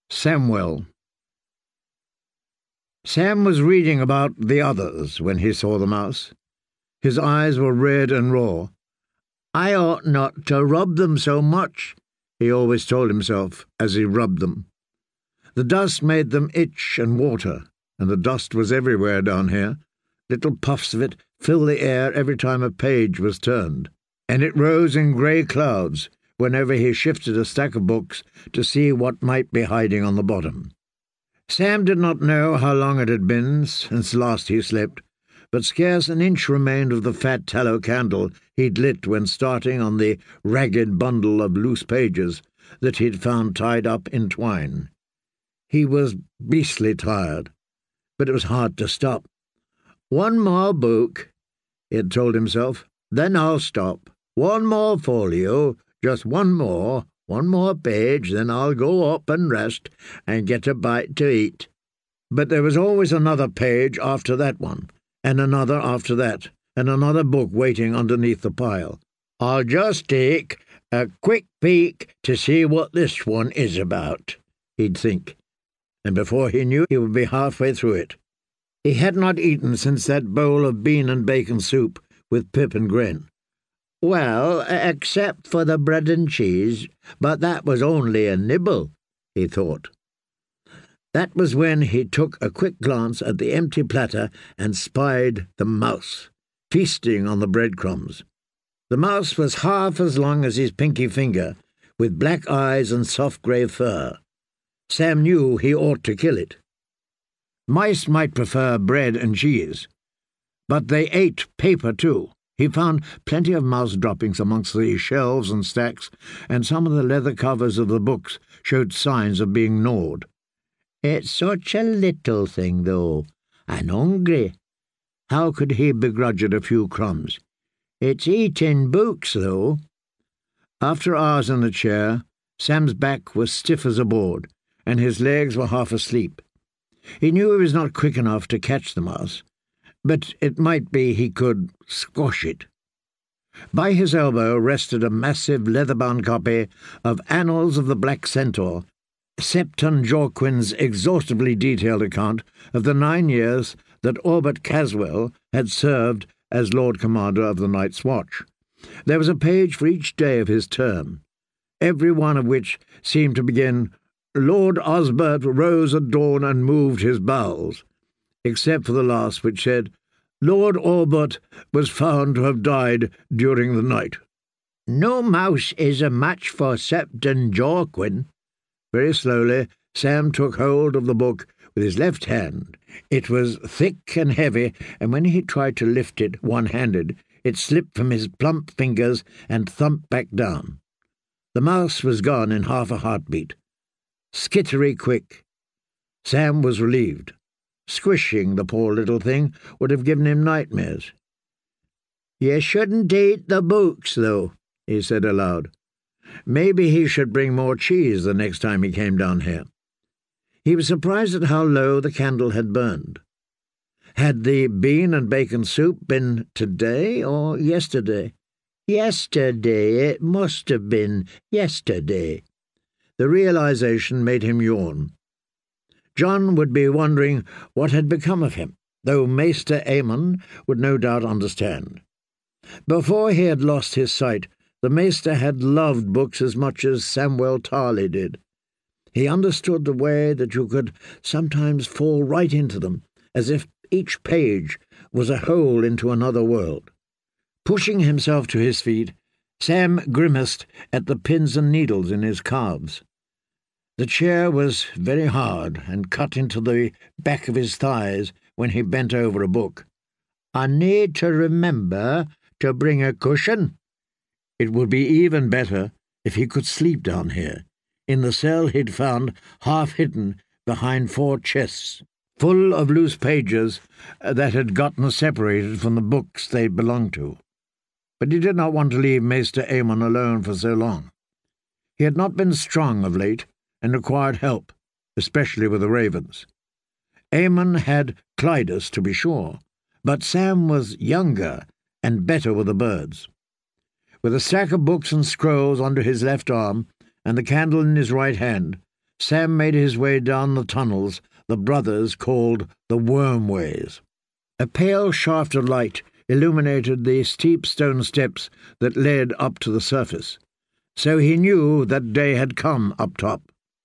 Samwell. Sam was reading about the others when he saw the mouse. His eyes were red and raw. "I ought not to rub them so much," he always told himself as he rubbed them. The dust made them itch and water, and the dust was everywhere down here. Little puffs of it filled the air every time a page was turned, and it rose in grey clouds whenever he shifted a stack of books to see what might be hiding on the bottom. Sam did not know how long it had been since last he slept, but scarce an inch remained of the fat tallow candle he'd lit when starting on the ragged bundle of loose pages that he'd found tied up in twine. He was beastly tired, but it was hard to stop. "One more book," he had told himself, "then I'll stop. One more folio, just one more page, then I'll go up and rest and get a bite to eat." But there was always another page after that one, and another after that, and another book waiting underneath the pile. "I'll just take a quick peek to see what this one is about," he'd think, and before he knew he would be halfway through it. He had not eaten since that bowl of bean and bacon soup with Pip and Gren. "Well, except for the bread and cheese, but that was only a nibble," he thought. That was when he took a quick glance at the empty platter and spied the mouse, feasting on the breadcrumbs. The mouse was half as long as his pinky finger, with black eyes and soft grey fur. Sam knew he ought to kill it. Mice might prefer bread and cheese, but they ate paper too. He found plenty of mouse droppings amongst the shelves and stacks, and some of the leather covers of the books showed signs of being gnawed. "It's such a little thing, though, and hungry. How could he begrudge it a few crumbs? It's eating books, though." After hours in the chair, Sam's back was stiff as a board, and his legs were half asleep. He knew he was not quick enough to catch the mouse, but it might be he could squash it. By his elbow rested a massive leather-bound copy of Annals of the Black Centaur, Septon Jorquin's exhaustively detailed account of the 9 years that Orbit Caswell had served as Lord Commander of the Night's Watch. There was a page for each day of his term, every one of which seemed to begin, "Lord Osbert rose at dawn and moved his bowels," except for the last, which said, "Lord Orbit was found to have died during the night." "No mouse is a match for Septon Jorquin." Very slowly, Sam took hold of the book with his left hand. It was thick and heavy, and when he tried to lift it one-handed, it slipped from his plump fingers and thumped back down. The mouse was gone in half a heartbeat. Skittery quick. Sam was relieved. Squishing the poor little thing would have given him nightmares. "You shouldn't eat the books, though," he said aloud. Maybe he should bring more cheese the next time he came down here. He was surprised at how low the candle had burned. Had the bean and bacon soup been today or yesterday? Yesterday, it must have been yesterday. The realization made him yawn. John would be wondering what had become of him, though Maester Aemon would no doubt understand. Before he had lost his sight, the Maester had loved books as much as Samwell Tarly did. He understood the way that you could sometimes fall right into them, as if each page was a hole into another world. Pushing himself to his feet, Sam grimaced at the pins and needles in his calves. The chair was very hard and cut into the back of his thighs when he bent over a book. "I need to remember to bring a cushion." It would be even better if he could sleep down here, in the cell he'd found half hidden behind 4 chests, full of loose pages that had gotten separated from the books they belonged to. But he did not want to leave Maester Aemon alone for so long. He had not been strong of late, and required help, especially with the ravens. Aemon had Clydus, to be sure, but Sam was younger and better with the birds. With a stack of books and scrolls under his left arm, and the candle in his right hand, Sam made his way down the tunnels the brothers called the Wormways. A pale shaft of light illuminated the steep stone steps that led up to the surface, so he knew that day had come up top.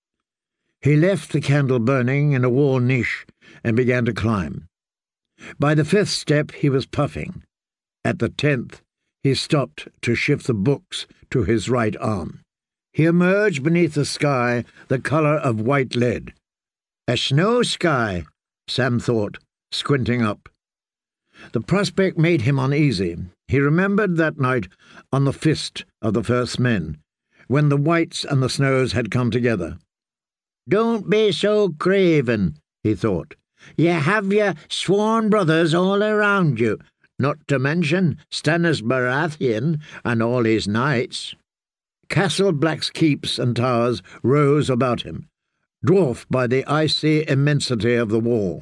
He left the candle burning in a wall niche and began to climb. By the 5th step he was puffing. At the 10th he stopped to shift the books to his right arm. He emerged beneath a sky the colour of white lead. A snow sky, Sam thought, squinting up. The prospect made him uneasy. He remembered that night on the Fist of the First Men, when the Whites and the Snows had come together. "Don't be so craven," he thought. "You have your sworn brothers all around you, not to mention Stannis Baratheon and all his knights." Castle Black's keeps and towers rose about him, dwarfed by the icy immensity of the wall.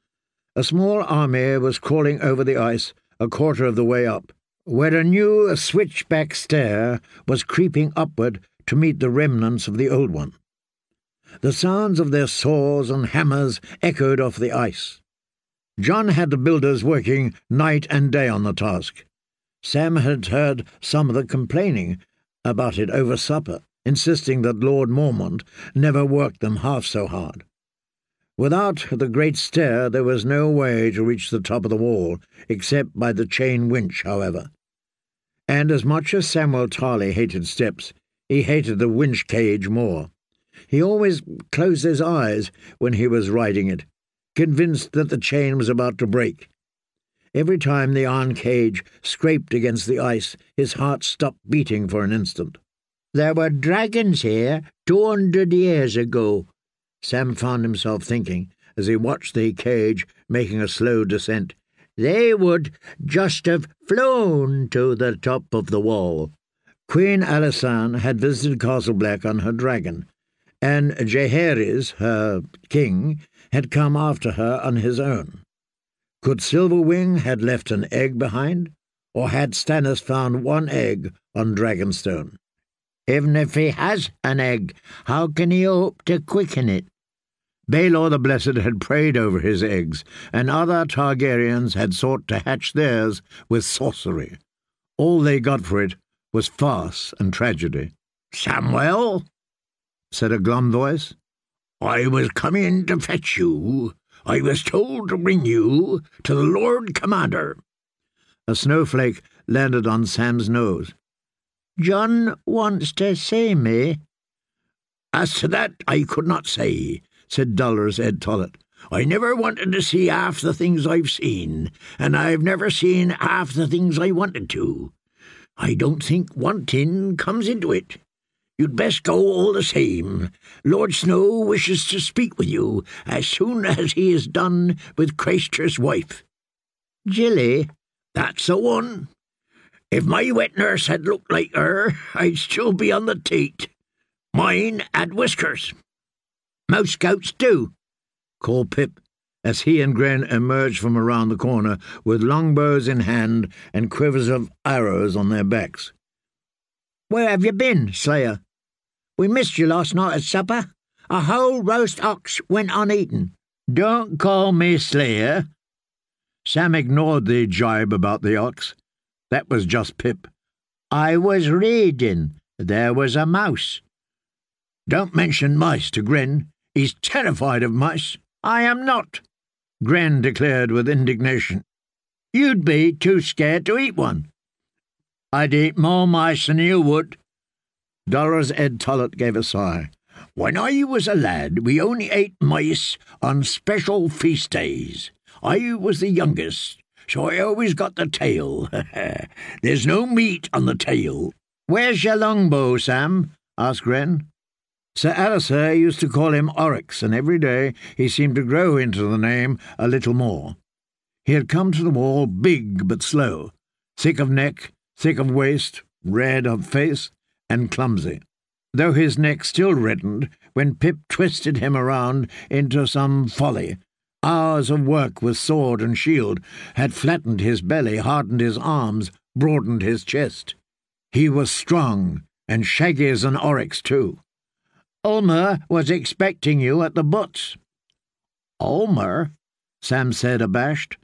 A small army was crawling over the ice a quarter of the way up, where a new switchback stair was creeping upward to meet the remnants of the old one. The sounds of their saws and hammers echoed off the ice. Jon had the builders working night and day on the task. Sam had heard some of them complaining about it over supper, insisting that Lord Mormont never worked them half so hard. Without the great stair there was no way to reach the top of the wall, except by the chain winch, however. And as much as Samuel Tarly hated steps, he hated the winch cage more. He always closed his eyes when he was riding it, convinced that the chain was about to break. Every time the iron cage scraped against the ice, his heart stopped beating for an instant. "There were dragons here 200 years ago," Sam found himself thinking as he watched the cage making a slow descent. "They would just have flown to the top of the wall." Queen Alysanne had visited Castle Black on her dragon, and Jaehaerys, her king, had come after her on his own. Could Silverwing had left an egg behind, or had Stannis found one egg on Dragonstone? Even if he has an egg, how can he hope to quicken it? Baelor the Blessed had prayed over his eggs, and other Targaryens had sought to hatch theirs with sorcery. All they got for it was farce and tragedy. "Samwell," said a glum voice, "I was coming to fetch you. I was told to bring you to the Lord Commander." A snowflake landed on Sam's nose. "Jon wants to see me." "As to that I could not say," said Dolorous Ed Tollett. "I never wanted to see half the things I've seen, and I've never seen half the things I wanted to. I don't think wanting comes into it. You'd best go all the same. Lord Snow wishes to speak with you as soon as he is done with Craster's wife." "Gilly?" "That's the one. If my wet nurse had looked like her, I'd still be on the teat. Mine had whiskers." "Most goats do," called Pip, as he and Gren emerged from around the corner with longbows in hand and quivers of arrows on their backs. "Where have you been, Slayer? We missed you last night at supper. A whole roast ox went uneaten." "Don't call me Slayer." Sam ignored the jibe about the ox. That was just Pip. "I was reading. There was a mouse." "Don't mention mice to Gren. He's terrified of mice." "I am not," Gren declared with indignation. "You'd be too scared to eat one." "I'd eat more mice than you would." Dolorous Ed Tollett gave a sigh. "When I was a lad, we only ate mice on special feast days. I was the youngest, so I always got the tail. There's no meat on the tail." "Where's your longbow, Sam?" asked Gren. Sir Alistair used to call him Oryx, and every day he seemed to grow into the name a little more. He had come to the wall big but slow, thick of neck, thick of waist, red of face, and clumsy, though his neck still reddened when Pip twisted him around into some folly. Hours of work with sword and shield had flattened his belly, hardened his arms, broadened his chest. He was strong, and shaggy as an oryx, too. Ulmer was expecting you at the butts." "Ulmer?" Sam said, abashed.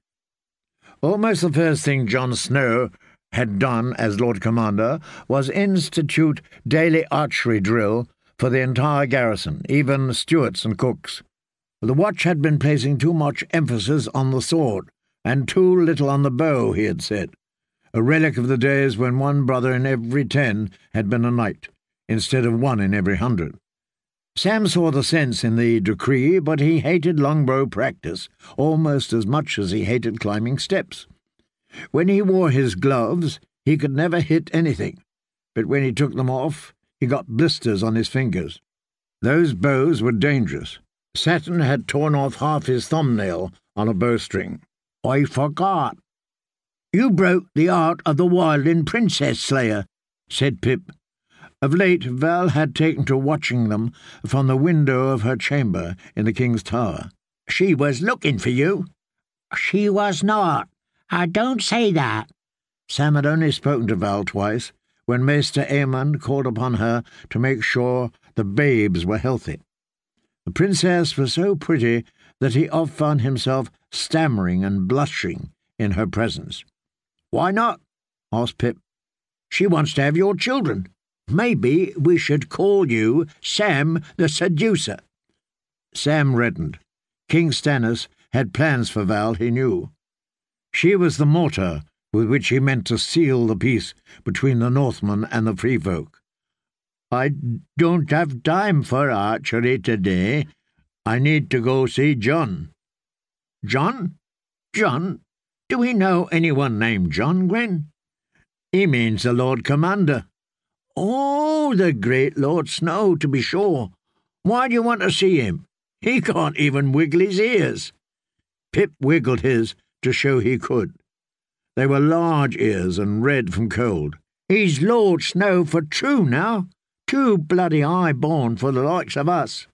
Almost the first thing Jon Snow had done as Lord Commander was institute daily archery drill for the entire garrison, even stewards and cooks. The watch had been placing too much emphasis on the sword, and too little on the bow, he had said, a relic of the days when 1 brother in every 10 had been a knight, instead of 1 in every 100. Sam saw the sense in the decree, but he hated longbow practice almost as much as he hated climbing steps. When he wore his gloves, he could never hit anything, but when he took them off, he got blisters on his fingers. Those bows were dangerous. Saturn had torn off half his thumbnail on a bowstring. "I forgot. You broke the art of the wildling princess slayer," said Pip. Of late, Val had taken to watching them from the window of her chamber in the King's Tower. "She was looking for you." "She was not. I don't say that." Sam had only spoken to Val twice, when Maester Aemon called upon her to make sure the babes were healthy. The princess was so pretty that he oft found himself stammering and blushing in her presence. "Why not?" asked Pip. "She wants to have your children. Maybe we should call you Sam the Seducer." Sam reddened. King Stannis had plans for Val, he knew. She was the mortar with which he meant to seal the peace between the Northmen and the Free Folk. "I don't have time for archery today. I need to go see Jon." "Jon? Jon? Do we know anyone named Jon, Gwen?" "He means the Lord Commander." "Oh, the great Lord Snow, to be sure. Why do you want to see him? He can't even wiggle his ears." Pip wiggled his to show he could. They were large ears and red from cold. "He's Lord Snow for true now. Too bloody high-born for the likes of us."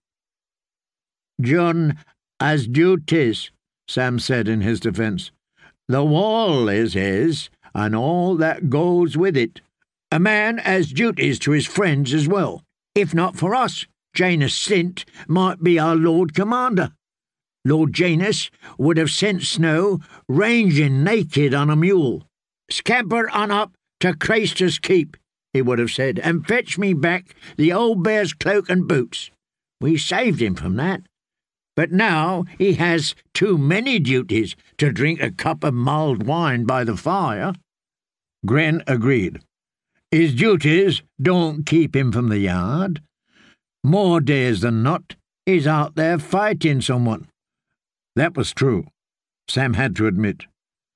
"Jon has duties," Sam said in his defence. "The wall is his, and all that goes with it. A man has duties to his friends as well. If not for us, Janos Slynt might be our Lord Commander. Lord Janos would have sent Snow ranging naked on a mule. 'Scamper on up to Craster's Keep,' he would have said, 'and fetch me back the old bear's cloak and boots.' We saved him from that. But now he has too many duties to drink a cup of mulled wine by the fire." Gren agreed. "His duties don't keep him from the yard. More days than not, he's out there fighting someone." That was true, Sam had to admit.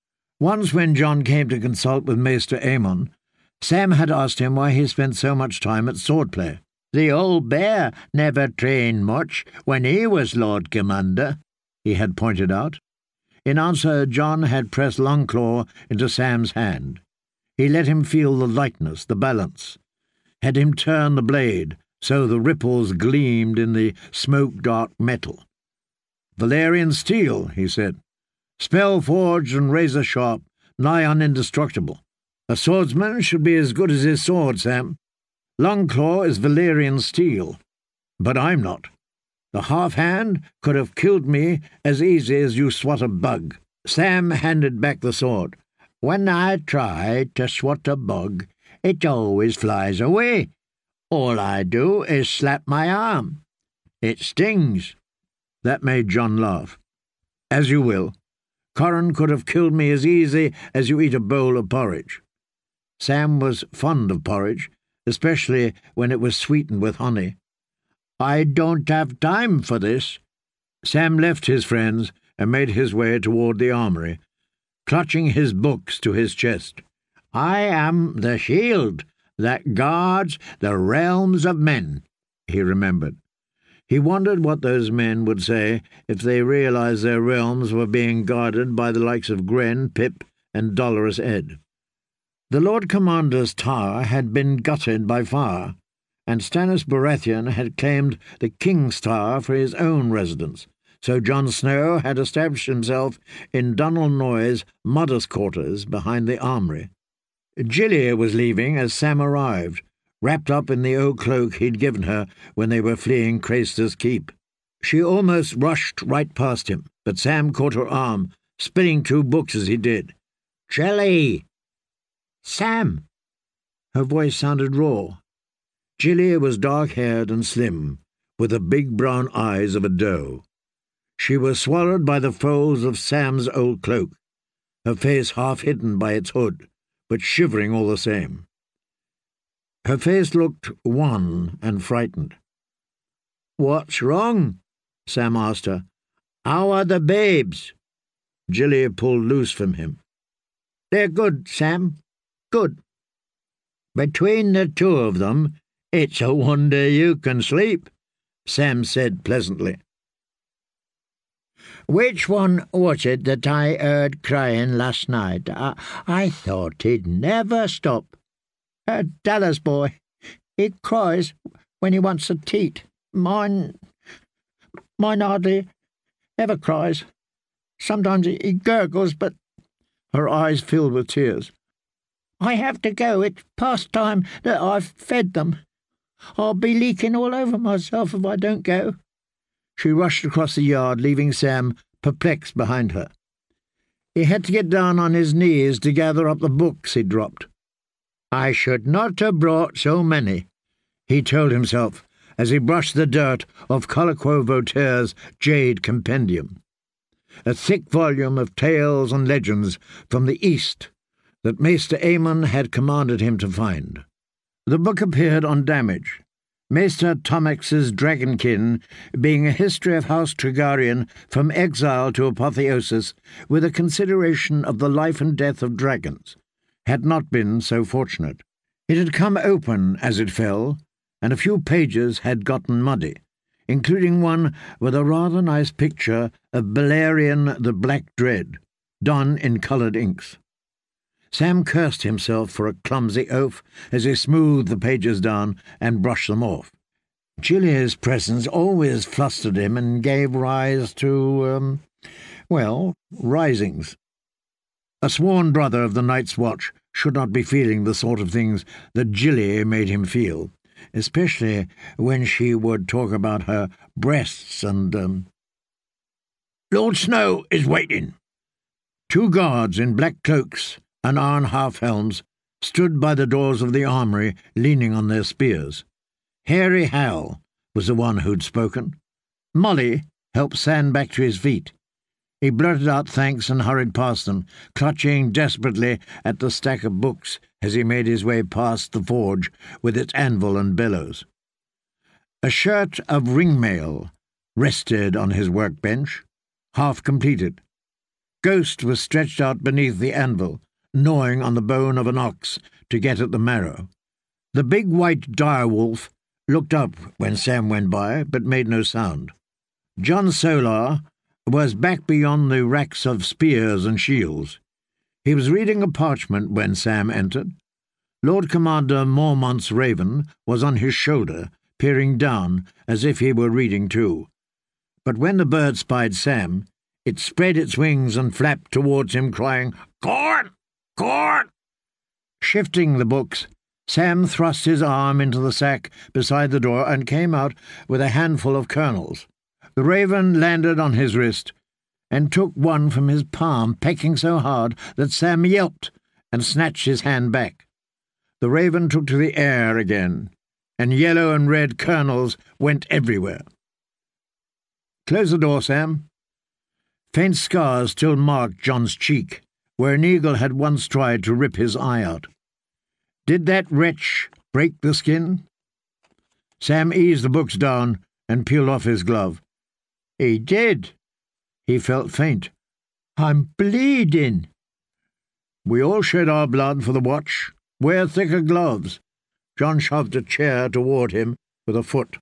Once when Jon came to consult with Maester Aemon, Sam had asked him why he spent so much time at swordplay. "The old bear never trained much when he was Lord Commander," he had pointed out. In answer, Jon had pressed Longclaw into Sam's hand. He let him feel the lightness, the balance, had him turn the blade so the ripples gleamed in the smoke-dark metal. "Valyrian steel," he said. "Spell-forged and razor-sharp, nigh on indestructible. A swordsman should be as good as his sword, Sam. Longclaw is Valyrian steel, but I'm not. The half-hand could have killed me as easy as you swat a bug." Sam handed back the sword. "When I try to swat a bug, it always flies away. All I do is slap my arm. It stings." That made Jon laugh. "As you will. Corran could have killed me as easy as you eat a bowl of porridge." Sam was fond of porridge, especially when it was sweetened with honey. "I don't have time for this." Sam left his friends and made his way toward the armory, clutching his books to his chest. "I am the shield that guards the realms of men," he remembered. He wondered what those men would say if they realized their realms were being guarded by the likes of Gren, Pip, and Dolorous Ed. The Lord Commander's tower had been gutted by fire, and Stannis Baratheon had claimed the King's Tower for his own residence, so Jon Snow had established himself in Donal Noye's modest quarters behind the armory. Gilly was leaving as Sam arrived, wrapped up in the old cloak he'd given her when they were fleeing Craster's Keep. She almost rushed right past him, but Sam caught her arm, spinning 2 books as he did. "Gilly!" "Sam!" Her voice sounded raw. Gilly was dark-haired and slim, with the big brown eyes of a doe. She was swallowed by the folds of Sam's old cloak, her face half hidden by its hood, but shivering all the same. Her face looked wan and frightened. "What's wrong?" Sam asked her. "How are the babes?" Gilly pulled loose from him. "They're good, Sam. Good. Between the 2 of them, it's a wonder you can sleep," Sam said pleasantly. "Which one was it that I heard crying last night? I thought he'd never stop." "Dallas boy. He cries when he wants a teat. Mine hardly ever cries. Sometimes he gurgles, but—" Her eyes filled with tears. "I have to go. It's past time that I've fed them. I'll be leaking all over myself if I don't go." She rushed across the yard, leaving Sam perplexed behind her. He had to get down on his knees to gather up the books he'd dropped. "I should not have brought so many," he told himself as he brushed the dirt off Colliquot Voltaire's Jade Compendium, a thick volume of tales and legends from the East that Maester Aemon had commanded him to find. The book appeared on Damage, Maester Tomex's Dragonkin being a history of House Tregarian from exile to apotheosis, with a consideration of the life and death of dragons, had not been so fortunate. It had come open as it fell, and a few pages had gotten muddy, including one with a rather nice picture of Balerion the Black Dread, done in coloured inks. Sam cursed himself for a clumsy oaf as he smoothed the pages down and brushed them off. Gilly's presence always flustered him and gave rise to, risings. A sworn brother of the Night's Watch should not be feeling the sort of things that Gilly made him feel, especially when she would talk about her breasts and— "Lord Snow is waiting." 2 guards in black cloaks and iron half-helms stood by the doors of the armoury, leaning on their spears. Hairy Hal was the one who'd spoken. Molly helped Sam back to his feet. He blurted out thanks and hurried past them, clutching desperately at the stack of books as he made his way past the forge with its anvil and bellows. A shirt of ringmail rested on his workbench, half completed. Ghost was stretched out beneath the anvil, gnawing on the bone of an ox to get at the marrow. The big white direwolf looked up when Sam went by, but made no sound. John Solar was back beyond the racks of spears and shields. He was reading a parchment when Sam entered. Lord Commander Mormont's raven was on his shoulder, peering down as if he were reading too. But when the bird spied Sam, it spread its wings and flapped towards him, crying, "Corn! Corn!" Shifting the books, Sam thrust his arm into the sack beside the door and came out with a handful of kernels. The raven landed on his wrist and took one from his palm, pecking so hard that Sam yelped and snatched his hand back. The raven took to the air again, and yellow and red kernels went everywhere. "Close the door, Sam." Faint scars still marked John's cheek, where an eagle had once tried to rip his eye out. "Did that wretch break the skin?" Sam eased the books down and peeled off his glove. "He did." He felt faint. "I'm bleeding." "We all shed our blood for the watch. Wear thicker gloves." John shoved a chair toward him with a foot.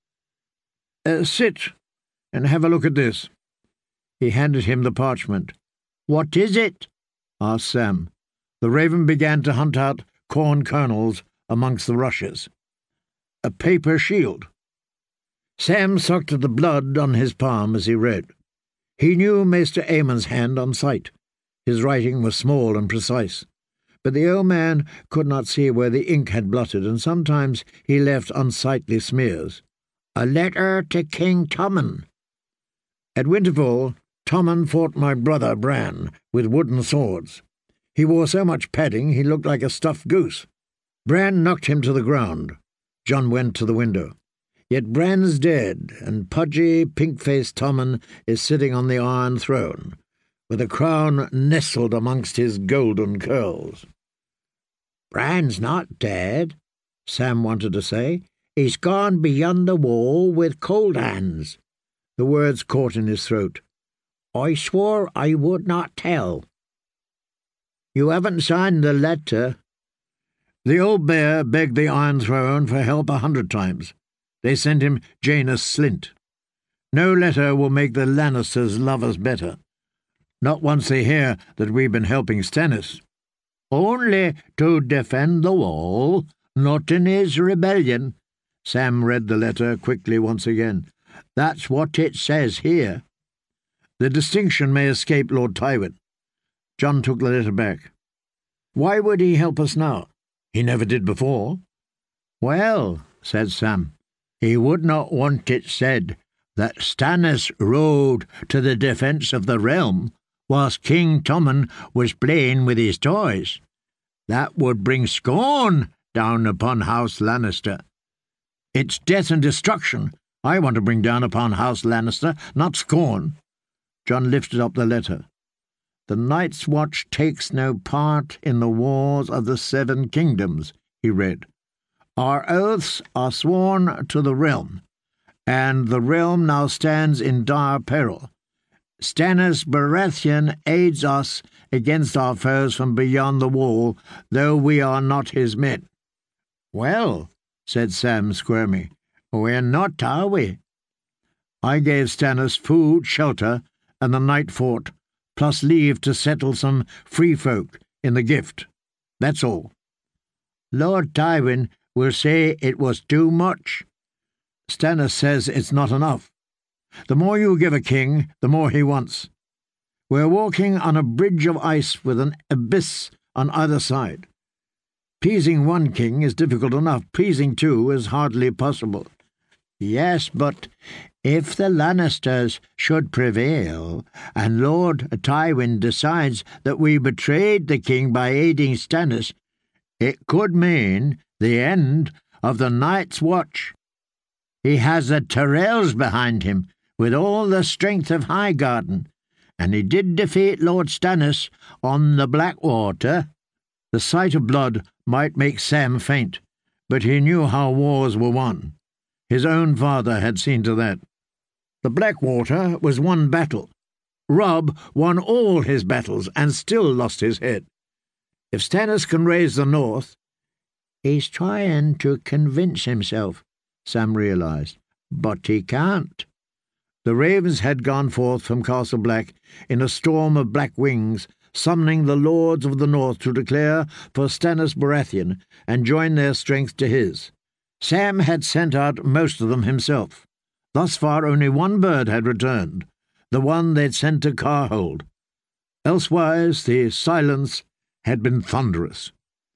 Sit and have a look at this." He handed him the parchment. "What is it?" asked Sam. The raven began to hunt out corn kernels amongst the rushes. "A paper shield." Sam sucked at the blood on his palm as he read. He knew Maester Aemon's hand on sight. His writing was small and precise, But the old man could not see where the ink had blotted, and sometimes he left unsightly smears. "A letter to King Tommen. At Winterfell, Tommen fought my brother Bran with wooden swords. He wore so much padding he looked like a stuffed goose. Bran knocked him to the ground." John went to the window. "Yet Bran's dead, and pudgy, pink-faced Tommen is sitting on the Iron Throne, with a crown nestled amongst his golden curls." "Bran's not dead," Sam wanted to say. "He's gone beyond the wall with cold hands." The words caught in his throat. "I swore I would not tell." "You haven't signed the letter." The old bear begged the Iron Throne for help 100 times. They sent him Janos Slynt. "No letter will make the Lannisters love us better. Not once they hear that we've been helping Stannis." "Only to defend the wall, not in his rebellion." Sam read the letter quickly once again. "That's what it says here." "The distinction may escape Lord Tywin." John took the letter back. "Why would he help us now? He never did before." "Well," said Sam, "he would not want it said that Stannis rode to the defence of the realm whilst King Tommen was playing with his toys. That would bring scorn down upon House Lannister. It's death and destruction I want to bring down upon House Lannister, not scorn." John lifted up the letter. "The Night's Watch takes no part in the wars of the 7 kingdoms," he read. "Our oaths are sworn to the realm, and the realm now stands in dire peril. Stannis Baratheon aids us against our foes from beyond the wall, though we are not his men." "Well," said Sam, squirming, "we're not, are we?" "I gave Stannis food, shelter, and the night fort, plus leave to settle some free folk in the gift. That's all." "Lord Tywin will say it was too much." "Stannis says it's not enough. The more you give a king, the more he wants. We're walking on a bridge of ice with an abyss on either side. Pleasing one king is difficult enough. Pleasing 2 is hardly possible." "Yes, but if the Lannisters should prevail, and Lord Tywin decides that we betrayed the king by aiding Stannis, it could mean the end of the Night's Watch. He has the Tyrells behind him, with all the strength of Highgarden, and he did defeat Lord Stannis on the Blackwater." The sight of blood might make Sam faint, but he knew how wars were won. His own father had seen to that. The Blackwater was one battle. Robb won all his battles and still lost his head. If Stannis can raise the north— "He's trying to convince himself," Sam realized, "but he can't." The ravens had gone forth from Castle Black in a storm of black wings, summoning the lords of the north to declare for Stannis Baratheon and join their strength to his. Sam had sent out most of them himself. Thus far only one bird had returned, the one they'd sent to Carhold. Elsewise the silence had been thunderous.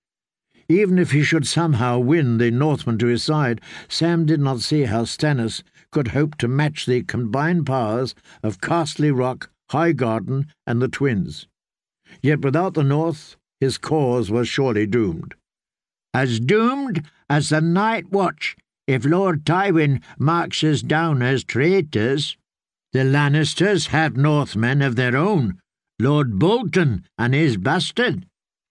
Even if he should somehow win the Northmen to his side, Sam did not see how Stannis could hope to match the combined powers of Castle Rock, Highgarden, and the twins. Yet without the North, his cause was surely doomed. "As doomed as the Night Watch, if Lord Tywin marks us down as traitors. The Lannisters have Northmen of their own, Lord Bolton and his bastard.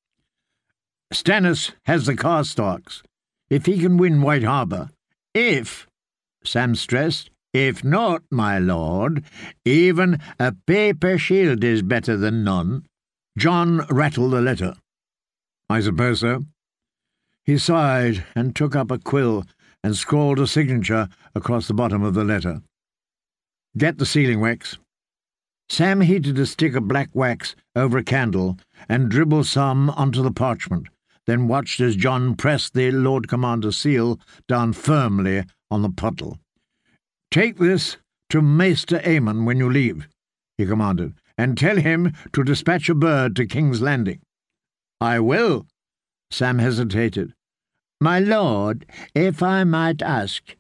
Stannis has the Karstarks. If he can win White Harbour, if, Sam stressed, if not, my lord, even a paper shield is better than none." John rattled the letter. "I suppose so." He sighed and took up a quill and scrawled a signature across the bottom of the letter. "Get the sealing wax." Sam heated a stick of black wax over a candle and dribbled some onto the parchment, then watched as John pressed the Lord Commander's seal down firmly on the puddle. "Take this to Maester Aemon when you leave," he commanded, "and tell him to dispatch a bird to King's Landing." "I will." Sam hesitated. "My lord, if I might ask,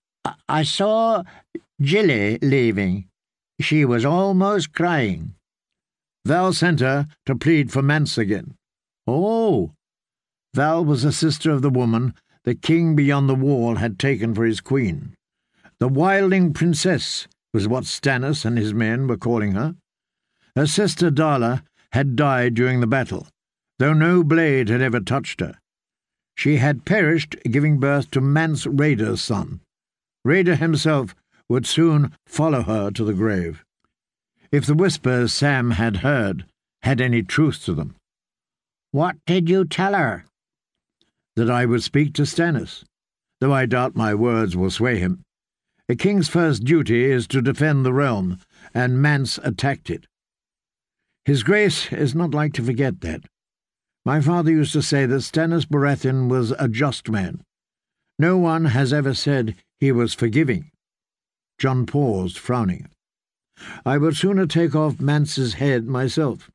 I saw Gilly leaving. She was almost crying." "Val sent her to plead for Mance again." "Oh!" Val was a sister of the woman the king beyond the wall had taken for his queen. The Wilding Princess was what Stannis and his men were calling her. Her sister Darla had died during the battle, though no blade had ever touched her. She had perished giving birth to Mance Rayder's son. Rayder himself would soon follow her to the grave. If the whispers Sam had heard had any truth to them. "What did you tell her?" "That I would speak to Stannis, though I doubt my words will sway him. A king's first duty is to defend the realm, and Mance attacked it. His Grace is not like to forget that. My father used to say that Stannis Baratheon was a just man. No one has ever said he was forgiving." Jon paused, frowning. "I would sooner take off Mance's head myself.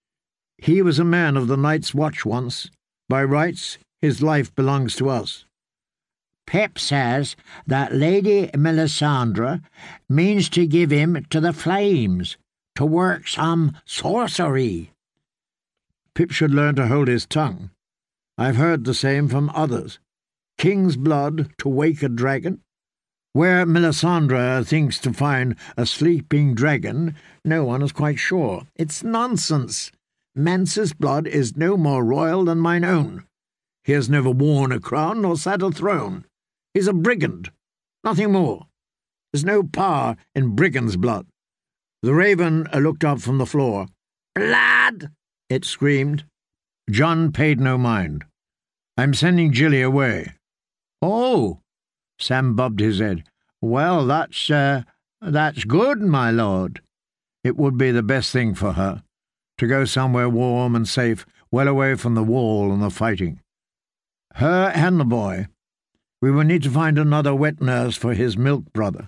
He was a man of the Night's Watch once. By rights, his life belongs to us." "Pip says that Lady Melisandre means to give him to the flames, to work some sorcery." "Pip should learn to hold his tongue. I've heard the same from others. King's blood to wake a dragon? Where Melisandre thinks to find a sleeping dragon, no one is quite sure. It's nonsense. Mance's blood is no more royal than mine own. He has never worn a crown nor sat a throne. He's a brigand, nothing more. There's no power in brigand's blood." The raven looked up from the floor. "Blood!" it screamed. Jon paid no mind. "I'm sending Gilly away." "Oh!" Sam bobbed his head. "Well, that's good, my lord." It would be the best thing for her, to go somewhere warm and safe, well away from the wall and the fighting. Her and the boy. We will need to find another wet nurse for his milk brother.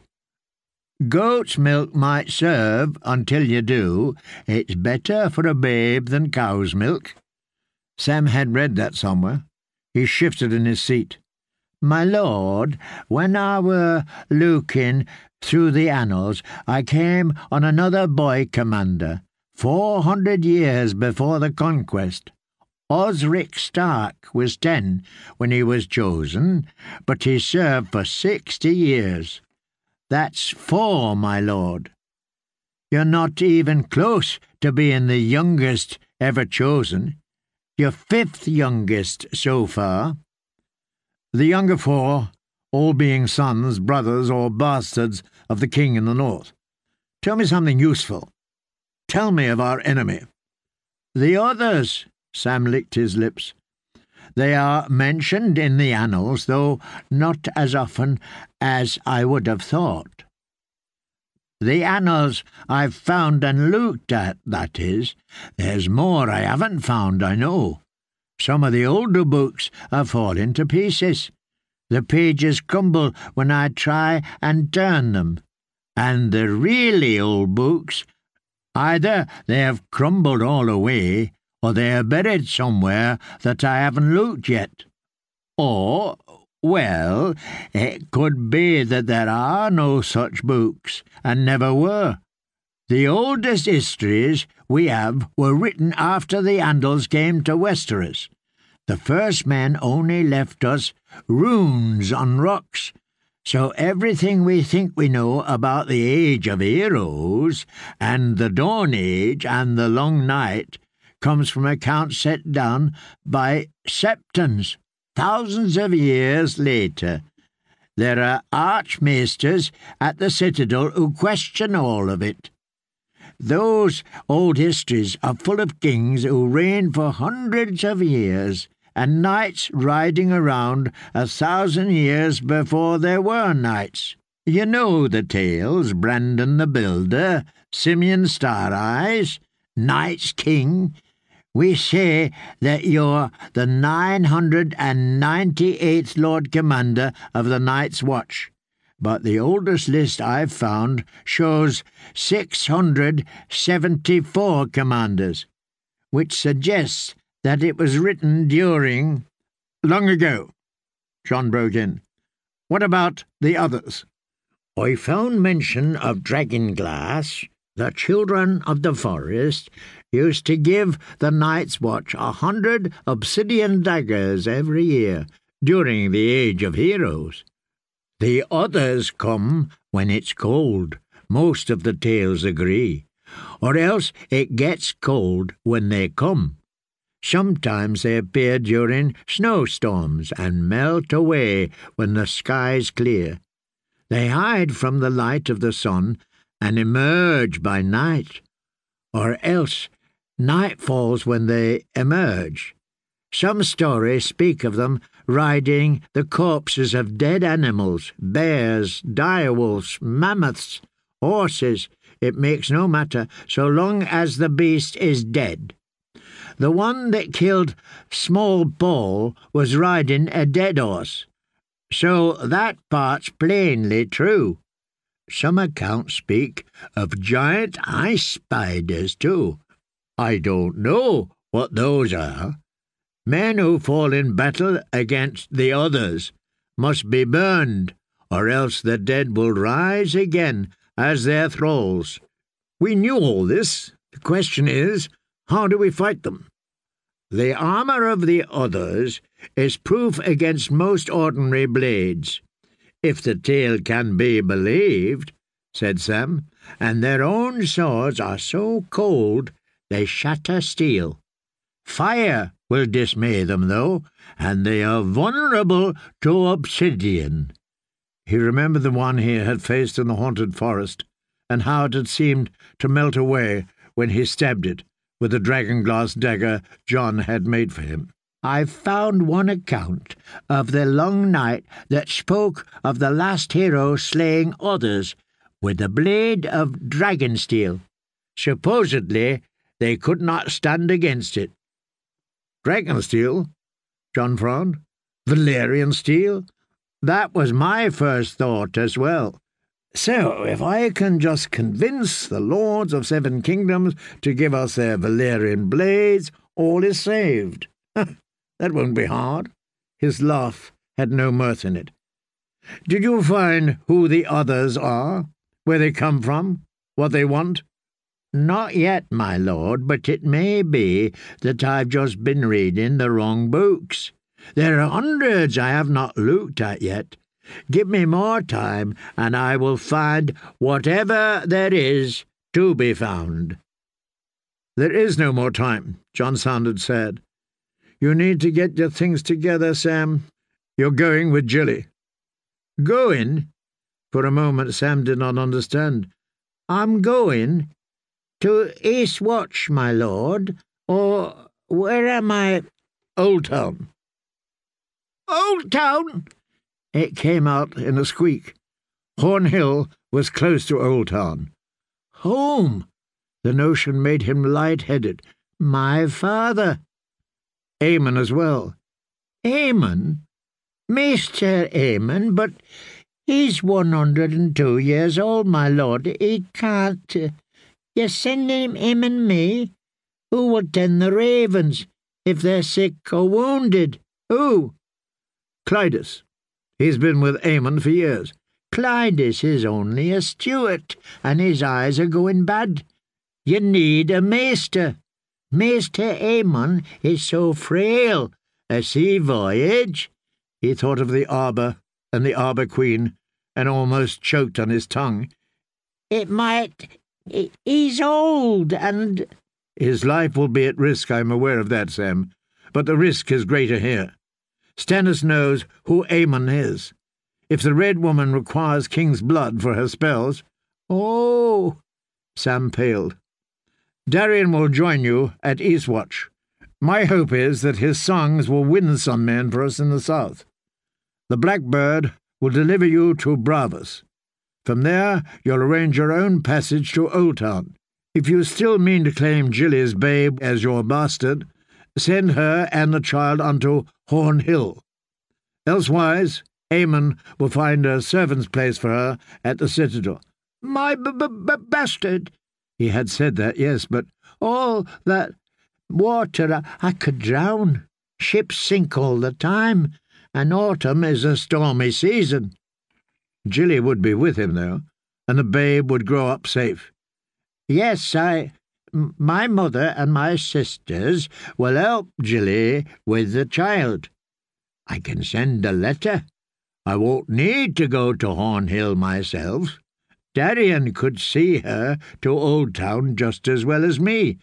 "Goat's milk might serve until you do. It's better for a babe than cow's milk." Sam had read that somewhere. He shifted in his seat. "My lord, when I were looking through the annals, I came on another boy commander, 400 years before the conquest. Osric Stark was 10 when he was chosen, but he served for 60 years. That's 4, my lord. You're not even close to being the youngest ever chosen. You're 5th youngest so far. The younger 4, all being sons, brothers, or bastards of the king in the north. Tell me something useful. Tell me of our enemy." "The others," Sam licked his lips. "They are mentioned in the annals, though not as often as I would have thought. The annals I've found and looked at, that is. There's more I haven't found, I know. Some of the older books have fallen to pieces. The pages crumble when I try and turn them. And the really old books, either they have crumbled all away, or they are buried somewhere that I haven't looked yet. Or, well, it could be that there are no such books, and never were. The oldest histories we have were written after the Andals came to Westeros. The first men only left us runes on rocks, so everything we think we know about the Age of Heroes, and the Dawn Age, and the Long Night, comes from accounts set down by septons, thousands of years later. There are archmaesters at the Citadel who question all of it. Those old histories are full of kings who reigned for hundreds of years, and knights riding around 1,000 years before there were knights. You know the tales, Brandon the Builder, Simeon Star-Eyes, Knights King. We say that you're the 998th Lord Commander of the Night's Watch, but the oldest list I've found shows 674 commanders, which suggests that it was written during—" "Long ago," John broke in. "What about the others?" "I found mention of Dragonglass. The children of the forest used to give the Night's Watch 100 obsidian daggers every year during the Age of Heroes. The others come when it's cold, most of the tales agree, or else it gets cold when they come. Sometimes they appear during snowstorms and melt away when the sky's clear. They hide from the light of the sun and emerge by night, or else night falls when they emerge. Some stories speak of them riding the corpses of dead animals, bears, direwolves, mammoths, horses. It makes no matter, so long as the beast is dead. The one that killed Small Paul was riding a dead horse, so that part's plainly true. Some accounts speak of giant ice spiders, too. I don't know what those are. Men who fall in battle against the others must be burned, or else the dead will rise again as their thralls. We knew all this. The question is, how do we fight them? The armour of the others is proof against most ordinary blades, if the tale can be believed," said Sam, "and their own swords are so cold they shatter steel. Fire will dismay them, though, and they are vulnerable to obsidian." He remembered the one he had faced in the haunted forest, and how it had seemed to melt away when he stabbed it with the dragonglass dagger John had made for him. "I found one account of the long night that spoke of the last hero slaying others with a blade of dragon steel. Supposedly they could not stand against it." "Dragon steel?" John frowned. "Valyrian steel? That was my first thought as well. So, if I can just convince the Lords of Seven Kingdoms to give us their Valyrian blades, all is saved. That won't be hard." His laugh had no mirth in it. "Did you find who the others are? Where they come from? What they want?" "Not yet, my lord, but it may be that I've just been reading the wrong books. There are hundreds I have not looked at yet. Give me more time, and I will find whatever there is to be found." "There is no more time," John sounded sad. "You need to get your things together, Sam. You're going with Gilly." "Going?" For a moment Sam did not understand. "I'm going? To Eastwatch, my lord? Or where am I?" "Oldtown." "Oldtown?" It came out in a squeak. Hornhill was close to Oldtown. Home! The notion made him light-headed. My father. Aemon as well. Aemon? Maester Aemon, but he's 102 years old, my lord. He can't. You're sending him and me? Who will tend the ravens if they're sick or wounded? Who? Clydas. He's been with Aemon for years. Clydas is only a steward, and his eyes are going bad. You need a maester. Maester Aemon is so frail. A sea voyage? He thought of the arbour and the Arbor Queen, and almost choked on his tongue. It might... He's old, and... His life will be at risk, I'm aware of that, Sam. But the risk is greater here. Stannis knows who Aemon is. If the Red Woman requires king's blood for her spells... Oh! Sam paled. Darien will join you at Eastwatch. My hope is that his songs will win some men for us in the south. The Blackbird will deliver you to Bravos. From there you'll arrange your own passage to Oldtown. If you still mean to claim Gilly's babe as your bastard, send her and the child unto Hornhill. Elsewise, Aemon will find a servant's place for her at the Citadel. My bastard! He had said that, yes, but all that... Water, I could drown. Ships sink all the time, and autumn is a stormy season. Gilly would be with him, though, and the babe would grow up safe. Yes, my mother and my sisters will help Gilly with the child. I can send a letter. I won't need to go to Hornhill myself. Darian could see her to Oldtown just as well as me.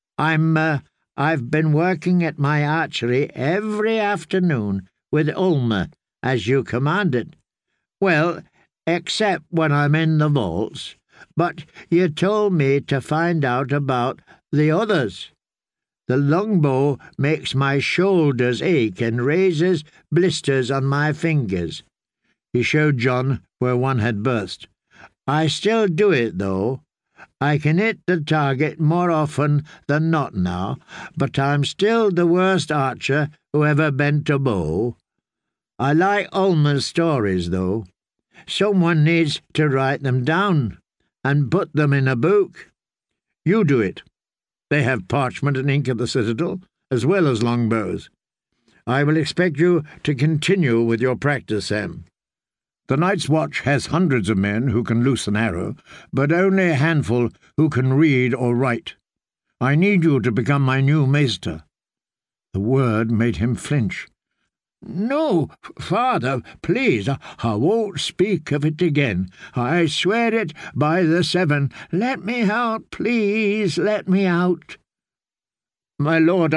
I've been working at my archery every afternoon with Ulmer, as you commanded. Well, except when I'm in the vaults. But you told me to find out about the others. The longbow makes my shoulders ache and raises blisters on my fingers. He showed John where one had burst. I still do it, though. I can hit the target more often than not now, but I'm still the worst archer who ever bent a bow. I like Ulmer's stories, though. Someone needs to write them down and put them in a book. You do it. They have parchment and ink at the citadel, as well as longbows. I will expect you to continue with your practice, Sam. The Night's Watch has hundreds of men who can loose an arrow, but only a handful who can read or write. I need you to become my new maester. The word made him flinch. No, father, please, I won't speak of it again. I swear it by the seven. Let me out, please, let me out. My lord,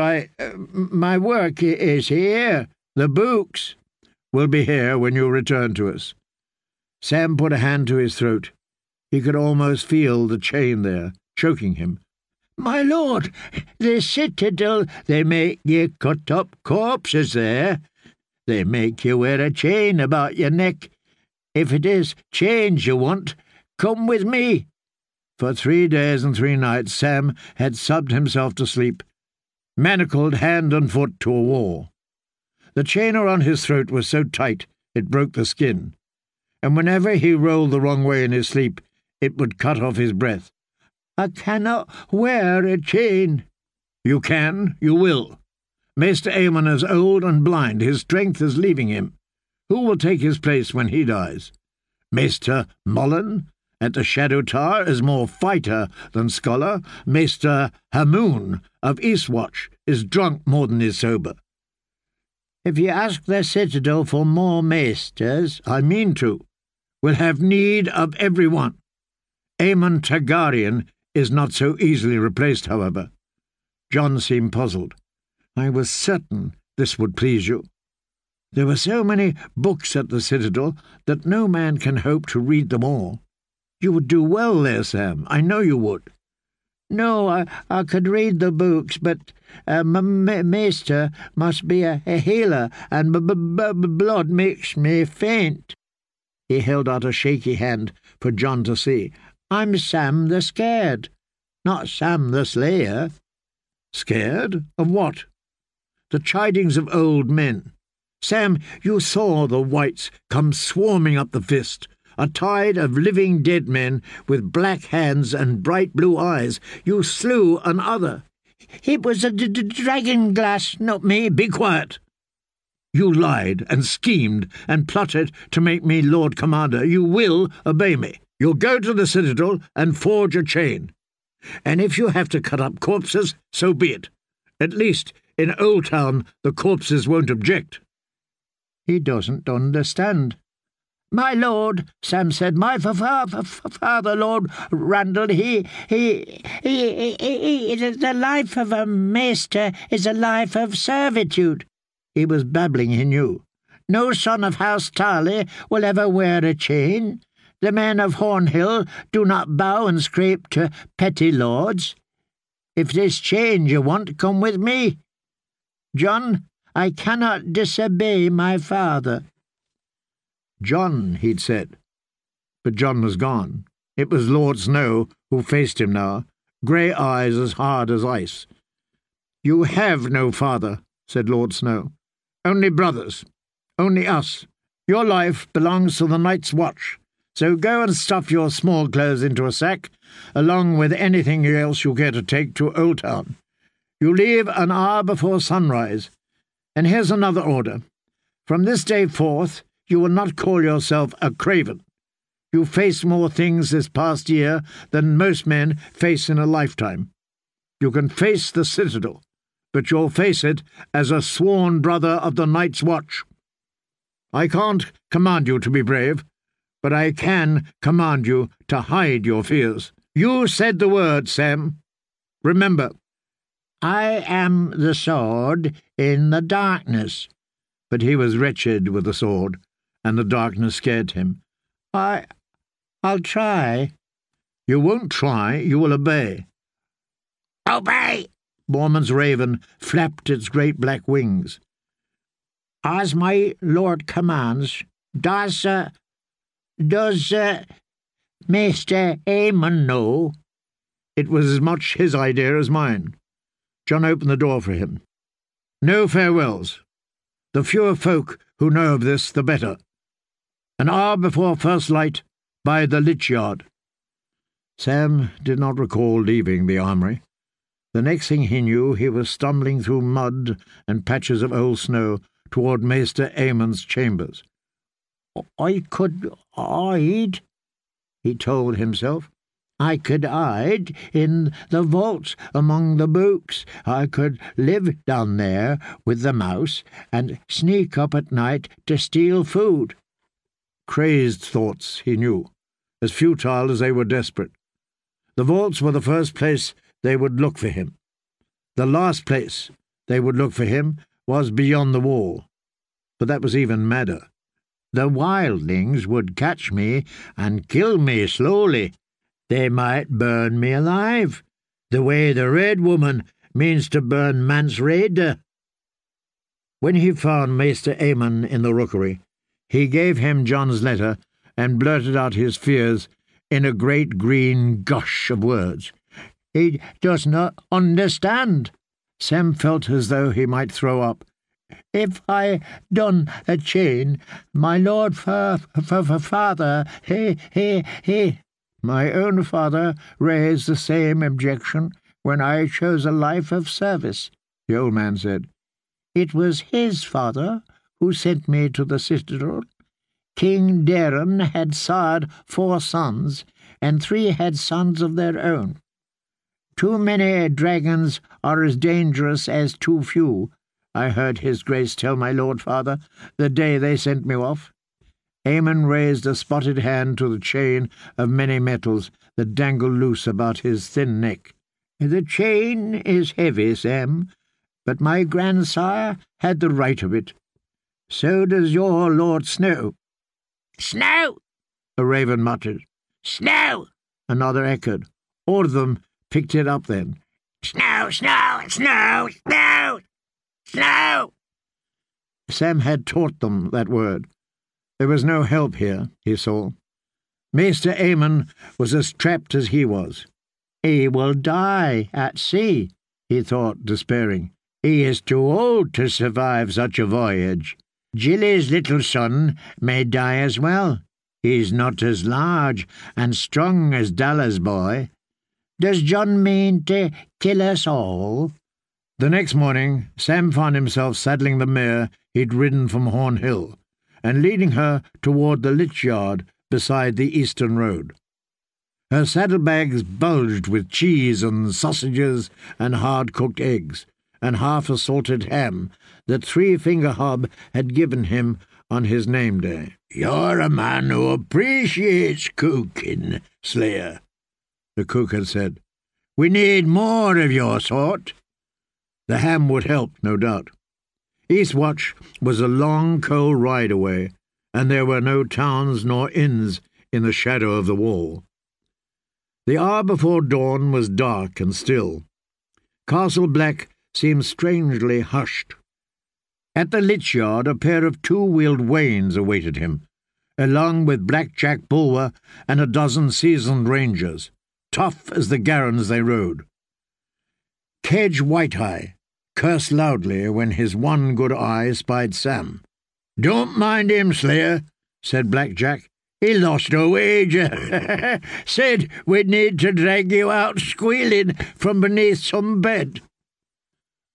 my work is here. The books will be here when you return to us. Sam put a hand to his throat. He could almost feel the chain there, choking him. My lord, the citadel, they make ye cut up corpses there. They make you wear a chain about your neck. If it is change you want, come with me. For 3 days and 3 nights Sam had subbed himself to sleep, manacled hand and foot to a wall. The chain around his throat was so tight it broke the skin, and whenever he rolled the wrong way in his sleep, it would cut off his breath. I cannot wear a chain. You can, you will. Maester Aemon is old and blind. His strength is leaving him. Who will take his place when he dies? Maester Mullen at the Shadow Tower is more fighter than scholar. Maester Hamoon of Eastwatch is drunk more than is sober. If you ask the citadel for more maesters, I mean to. We'll have need of every one. Aemon Targaryen is not so easily replaced, however. John seemed puzzled. I was certain this would please you. There were so many books at the citadel that no man can hope to read them all. You would do well there, Sam. I know you would. No, I could read the books, but maester must be a healer, and blood makes me faint. He held out a shaky hand for John to see. I'm Sam the Scared, not Sam the Slayer. Scared? Of what? The chidings of old men. Sam, you saw the whites come swarming up the Fist, a tide of living dead men with black hands and bright blue eyes. You slew another. It was a dragon glass, not me. Be quiet. You lied and schemed and plotted to make me Lord Commander. You will obey me. You'll go to the citadel and forge a chain. And if you have to cut up corpses, so be it. At least in Oldtown the corpses won't object. He doesn't understand. My lord, Sam said, my father, Lord Randall, the life of a maester is a life of servitude. He was babbling, he knew. No son of House Tarley will ever wear a chain. The men of Hornhill do not bow and scrape to petty lords. If this change you want, come with me. John, I cannot disobey my father. John, he'd said. But John was gone. It was Lord Snow who faced him now, grey eyes as hard as ice. You have no father, said Lord Snow. Only brothers. Only us. Your life belongs to the Night's Watch. So go and stuff your small clothes into a sack, along with anything else you care to take to Oldtown. You leave an hour before sunrise. And here's another order. From this day forth, you will not call yourself a craven. You faced more things this past year than most men face in a lifetime. You can face the citadel, but you'll face it as a sworn brother of the Night's Watch. I can't command you to be brave, but I can command you to hide your fears. You said the word, Sam. Remember, I am the sword in the darkness. But he was wretched with the sword, and the darkness scared him. I'll try. You won't try, you will obey. Obey! Borman's raven flapped its great black wings. As my lord commands, does Mr. Eamon know? It was as much his idea as mine. John opened the door for him. No farewells. The fewer folk who know of this, the better. An hour before first light, by the Lich Yard. Sam did not recall leaving the armoury. The next thing he knew, he was stumbling through mud and patches of old snow toward Maester Eamon's chambers. I could hide, he told himself. I could hide in the vaults among the books. I could live down there with the mouse and sneak up at night to steal food. Crazed thoughts, he knew, as futile as they were desperate. The vaults were the first place they would look for him. The last place they would look for him was beyond the wall. But that was even madder. The wildlings would catch me and kill me slowly. They might burn me alive, the way the Red Woman means to burn Mance Rayder. When he found Maester Eamon in the rookery, he gave him John's letter and blurted out his fears in a great green gush of words. He does not understand. Sam felt as though he might throw up. If I done a chain, my lord father, he. My own father raised the same objection when I chose a life of service, the old man said. It was his father who sent me to the citadel. King Darren had sired 4 sons, and 3 had sons of their own. Too many dragons are as dangerous as too few, I heard his grace tell my lord father the day they sent me off. Eamon raised a spotted hand to the chain of many metals that dangled loose about his thin neck. The chain is heavy, Sam, but my grandsire had the right of it. So does your Lord Snow. Snow! A raven muttered. Snow! Another echoed. All of them picked it up then. Snow, snow, snow, snow, snow! Sam had taught them that word. There was no help here, he saw. Maester Eamon was as trapped as he was. He will die at sea, he thought, despairing. He is too old to survive such a voyage. Gilly's little son may die as well. He's not as large and strong as Dalla's boy. Does John mean to kill us all? The next morning, Sam found himself saddling the mare he'd ridden from Hornhill, and leading her toward the Lich Yard beside the eastern road. Her saddlebags bulged with cheese and sausages and hard-cooked eggs, and half a salted ham that Three-Finger Hob had given him on his name day. "You're a man who appreciates cooking, Slayer," the cook had said. "We need more of your sort." The ham would help, no doubt. Eastwatch was a long, cold ride away, and there were no towns nor inns in the shadow of the wall. The hour before dawn was dark and still. Castle Black seemed strangely hushed. At the Lich Yard a pair of 2-wheeled wains awaited him, along with Black Jack Bulwer and a dozen seasoned rangers, tough as the garrons they rode. Kedge Whiteye cursed loudly when his one good eye spied Sam. "Don't mind him, Slayer," said Black Jack. "He lost a wager. Said we'd need to drag you out squealing from beneath some bed."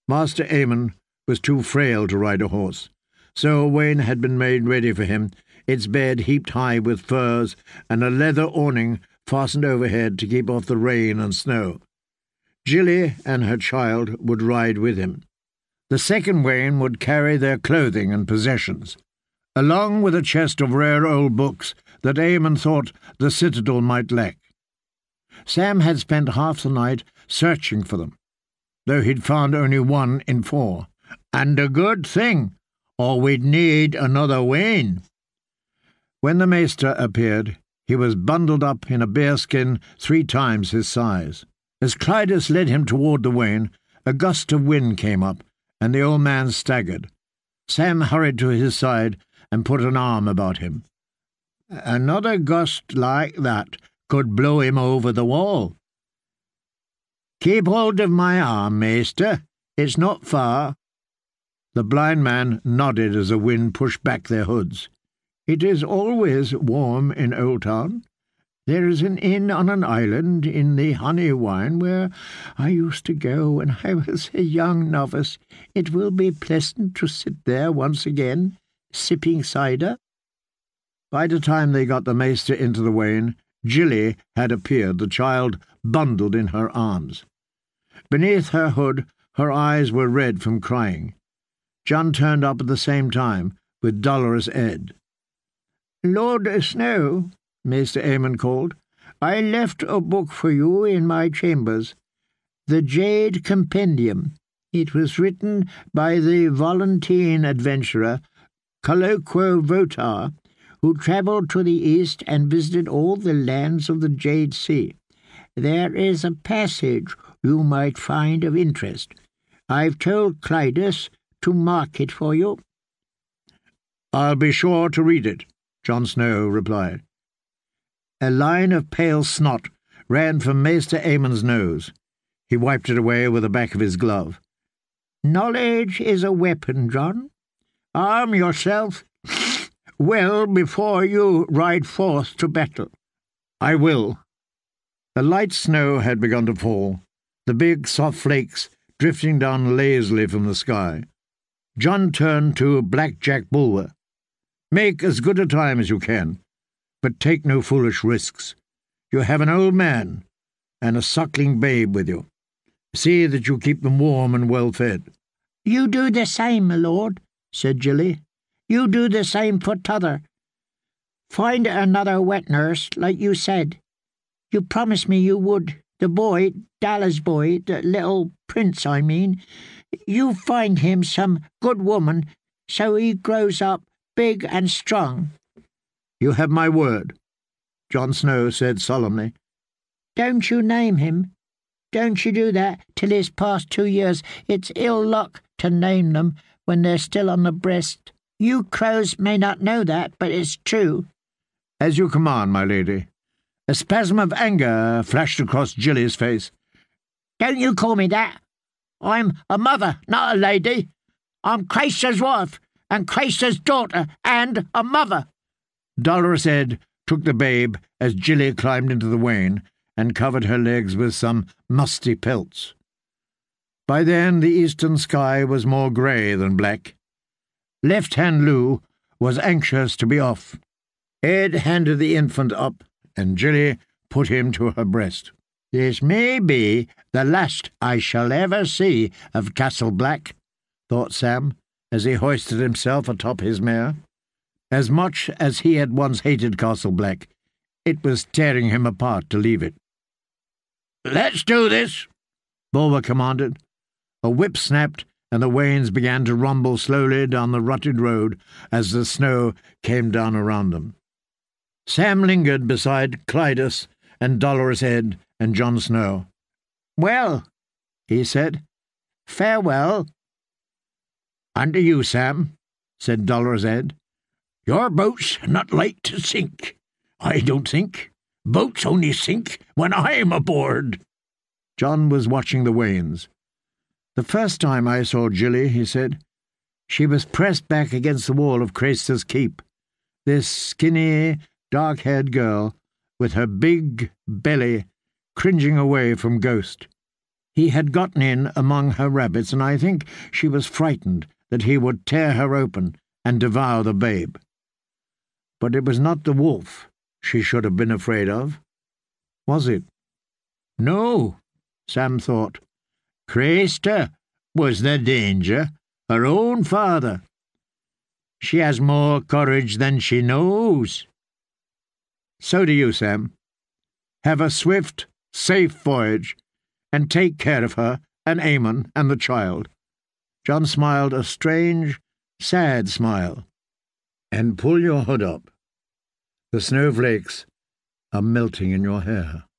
Master Aemon was too frail to ride a horse, so a wain had been made ready for him, its bed heaped high with furs and a leather awning fastened overhead to keep off the rain and snow. Gilly and her child would ride with him. The second wain would carry their clothing and possessions, along with a chest of rare old books that Aemon thought the citadel might lack. Sam had spent half the night searching for them, though he'd found only 1 in 4. And a good thing, or we'd need another wain. When the maester appeared, he was bundled up in a bearskin 3 times his size. As Clydas led him toward the wain, a gust of wind came up, and the old man staggered. Sam hurried to his side and put an arm about him. Another gust like that could blow him over the wall. Keep hold of my arm, maester. It's not far. The blind man nodded as the wind pushed back their hoods. It is always warm in Oldtown. There is an inn on an island in the Honey Wine where I used to go when I was a young novice. It will be pleasant to sit there once again, sipping cider. By the time they got the maester into the wain, Gilly had appeared, the child bundled in her arms. Beneath her hood, her eyes were red from crying. John turned up at the same time, with Dolorous Ed. "Lord Snow," Maester Aemon called, "I left a book for you in my chambers, the Jade Compendium. It was written by the Volantine adventurer, Colloquo Votar, who travelled to the east and visited all the lands of the Jade Sea. There is a passage you might find of interest. I've told Clydas to mark it for you." "I'll be sure to read it," Jon Snow replied. A line of pale snot ran from Maester Aemon's nose. He wiped it away with the back of his glove. "Knowledge is a weapon, John. Arm yourself well before you ride forth to battle." "I will." The light snow had begun to fall, the big soft flakes drifting down lazily from the sky. John turned to Black Jack Bulwer. "Make as good a time as you can, but take no foolish risks. You have an old man and a suckling babe with you. See that you keep them warm and well fed." "You do the same, my lord," said Gilly. "You do the same for t'other. Find another wet nurse, like you said. You promised me you would. The boy, Dalla's boy, the little prince, I mean, you find him some good woman, so he grows up big and strong." "You have my word," Jon Snow said solemnly. "Don't you name him. Don't you do that till he's past 2 years. It's ill luck to name them when they're still on the breast. You crows may not know that, but it's true." "As you command, my lady." A spasm of anger flashed across Gilly's face. "Don't you call me that. I'm a mother, not a lady. I'm Craster's wife, and Craster's daughter, and a mother." Dolorous Ed took the babe as Gilly climbed into the wain and covered her legs with some musty pelts. By then the eastern sky was more grey than black. Left-hand Lou was anxious to be off. Ed handed the infant up, and Gilly put him to her breast. "This may be the last I shall ever see of Castle Black," thought Sam, as he hoisted himself atop his mare. As much as he had once hated Castle Black, it was tearing him apart to leave it. "Let's do this," Bulwer commanded. A whip snapped, and the wains began to rumble slowly down the rutted road as the snow came down around them. Sam lingered beside Clydas and Dolorous Ed and Jon Snow. "Well," he said, "farewell." "And to you, Sam," said Dolorous Ed. "Your boat's not like to sink, I don't think. Boats only sink when I'm aboard." John was watching the wains. "The first time I saw Gilly," he said, "she was pressed back against the wall of Craster's Keep. This skinny, dark-haired girl, with her big belly cringing away from Ghost. He had gotten in among her rabbits, and I think she was frightened that he would tear her open and devour the babe. But it was not the wolf she should have been afraid of, was it? No, Sam thought. Craster was the danger, her own father. She has more courage than she knows. So do you, Sam. Have a swift, safe voyage, and take care of her and Eamon and the child. John smiled a strange, sad smile. And pull your hood up. The snowflakes are melting in your hair.